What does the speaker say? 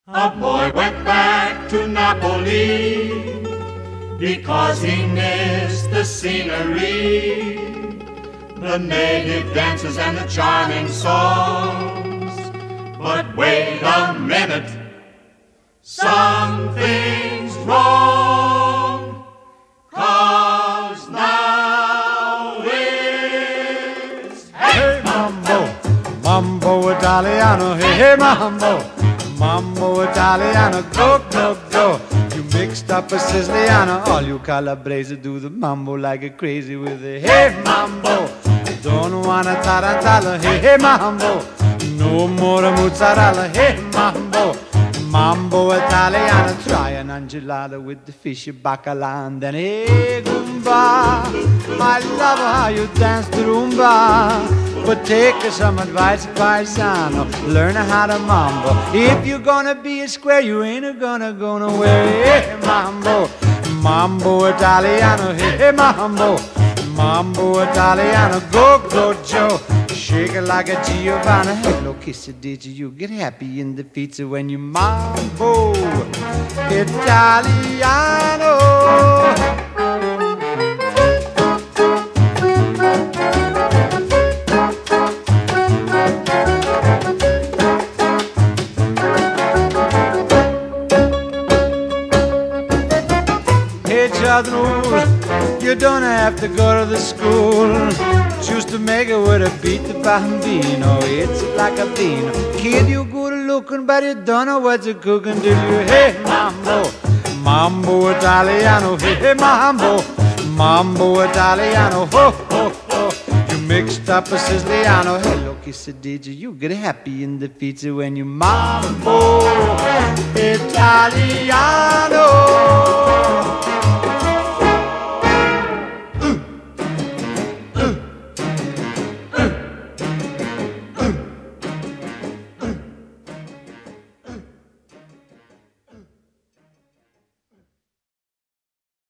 A boy went back to Napoli because he missed the scenery, the native dances and the charming songs. But wait a minute, something's wrong, 'cause now it's hey mambo, mambo Italiano, hey mambo, mambo Italiano, go, go, go. You mixed up a Siciliano, all you Calabrese do the mambo like a crazy with a hey mambo. Don't wanna tarantella, hey mambo. No more mozzarella, hey mambo. Mambo Italiano, try an angelada with the fish bacala and then hey Goomba. I love how you dance the rumba, but take some advice, paisano. Learn how to mambo. If you're gonna be a square, you ain't gonna go nowhere. Hey mambo, mambo Italiano, hey mambo, mambo Italiano, go go Joe. Shake it like a Giovanna. Hello, Kissadigi. You get happy in the pizza when you mambo Italiano. Hey, Chadrul, you don't have to go to the school. Choose to make it with a beat the bambino. It's like a bean. Kid, you good looking, but you don't know what you're cooking till you hey mambo, mambo Italiano, hey mambo, mambo Italiano, ho ho ho. You mixed up a Siciliano. Hello, Kissadigi. You get happy in the pizza when you mambo Italiano.